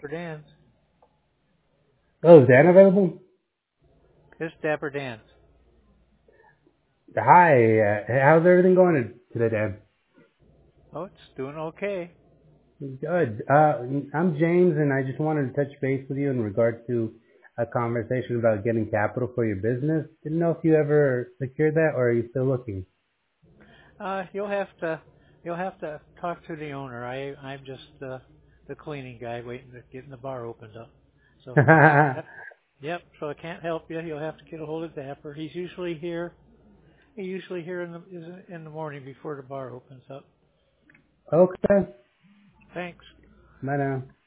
Dapper Dan's. Oh, is Dan available? It's Dapper Dan's. Hi, how's everything going today, Dan? Oh, it's doing okay. Good. I'm James, and I just wanted to touch base with you in regards to a conversation about getting capital for your business. Didn't know if you ever secured that, or are you still looking? You'll have to talk to the owner. I'm just the cleaning guy waiting to getting the bar opened up. So, yep, yep. So I can't help you. You'll have to get a hold of Dapper. He's usually here. He's usually here in the morning before the bar opens up. Okay. Thanks. Bye now.